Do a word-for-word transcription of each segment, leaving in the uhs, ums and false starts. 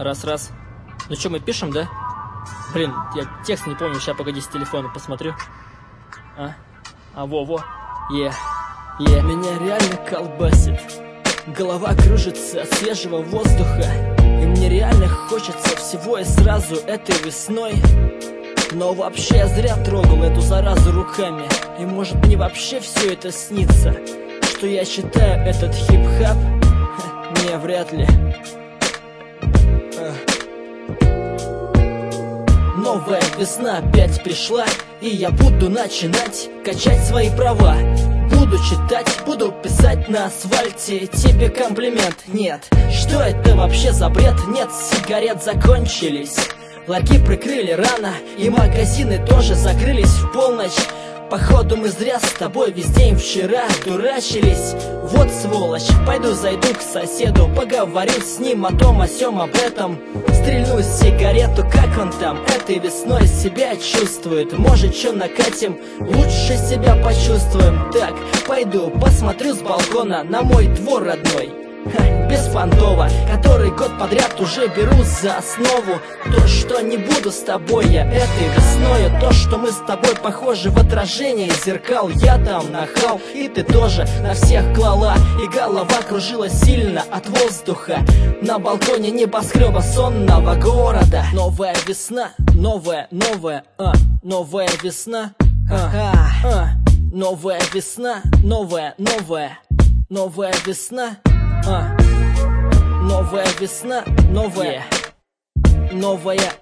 Раз-раз. Ну что, мы пишем, да? Блин, я текст не помню, сейчас погоди с телефона посмотрю. А, а во-во. Е, е. Меня реально колбасит. Голова кружится от свежего воздуха. И мне реально хочется всего и сразу этой весной. Но вообще я зря трогал эту заразу руками. И может мне вообще все это снится, что я считаю этот хип-хап? Не, вряд ли. Новая весна опять пришла, и я буду начинать качать свои права. Буду читать, буду писать на асфальте тебе комплимент. Нет, что это вообще за бред? Нет, сигарет закончились, ларьки прикрыли рано, и магазины тоже закрылись в полночь. Походу мы зря с тобой весь день вчера дурачились. Вот сволочь, пойду зайду к соседу, поговорю с ним о том, о сём, об этом. Стрельну сигарету, как он там этой весной себя чувствует. Может, чё накатим, лучше себя почувствуем. Так, пойду посмотрю с балкона на мой двор родной. Ха, беспонтово, который год подряд уже беру за основу то, что не буду с тобой я этой весною. То, что мы с тобой похожи в отражении зеркал. Я там нахал, и ты тоже на всех клала. И голова кружилась сильно от воздуха на балконе небоскреба сонного города. Новая весна, новая, новая, а, новая весна, а, а, новая весна, новая, новая, новая весна. А, новая весна, новая, yeah. Новая,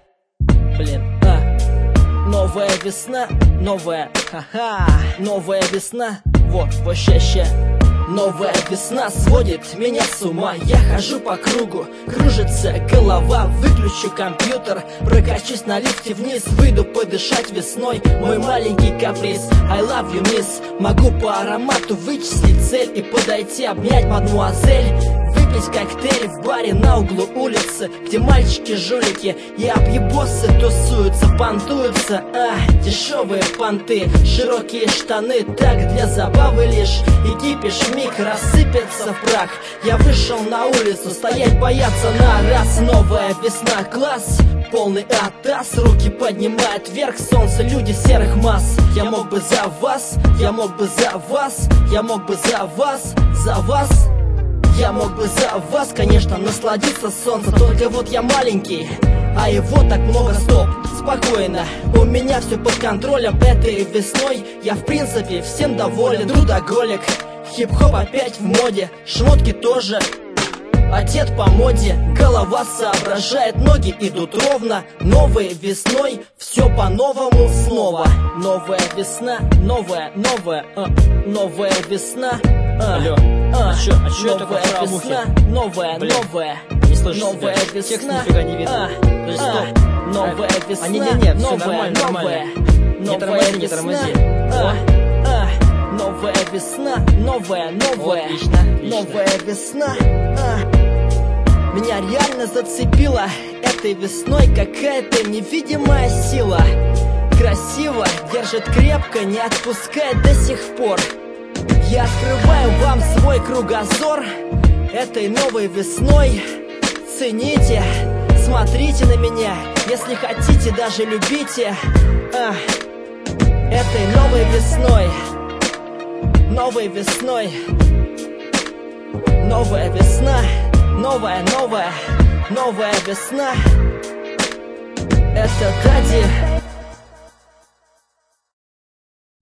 блин, а, новая весна, новая, ха-ха, новая весна, вот, вообще-ще. Новая весна сводит меня с ума. Я хожу по кругу, кружится голова. Выключу компьютер, прокачусь на лифте вниз. Выйду подышать весной, мой маленький каприз. I love you, miss. Могу по аромату вычислить цель и подойти обнять мадмуазель. Выпить коктейль в баре на углу улицы, где мальчики-жулики и объебосы тусуются, понтуются. А, дешевые понты, широкие штаны, так для забавы лишь. И кипиш миг рассыпется в прах. Я вышел на улицу, стоять бояться на раз. Новая весна, класс, полный атас. Руки поднимает вверх солнце, люди серых масс. Я мог бы за вас, я мог бы за вас, я мог бы за вас, за вас. Я мог бы за вас, конечно, насладиться солнцем. Только вот я маленький, а его так много. Стоп, спокойно, у меня все под контролем. Этой весной я в принципе всем доволен. Трудоголик, хип-хоп опять в моде, шмотки тоже одет по моде. Голова соображает, ноги идут ровно. Новой весной все по-новому снова. Новая весна, новая, новая, а, новая весна, а, алло, а, а чё, а чё это такое весна, новая, блин, новая, не слышу новая себя. Весна, текст нифига не видно. А, то есть, а, стоп. Новая а, весна, а, не, не, не, все новая, нормально, нормально. Не тормози, не тормози. А, а, новая весна, новая, новая, отлично, отлично. Новая весна, а. Меня реально зацепила этой весной какая-то невидимая сила. Красиво, держит крепко, не отпускает до сих пор. Я открываю вам свой кругозор этой новой весной. Цените, смотрите на меня, если хотите, даже любите. А, этой новой весной, новой весной, новая весна. Новая, новая, новая весна. Это Дади.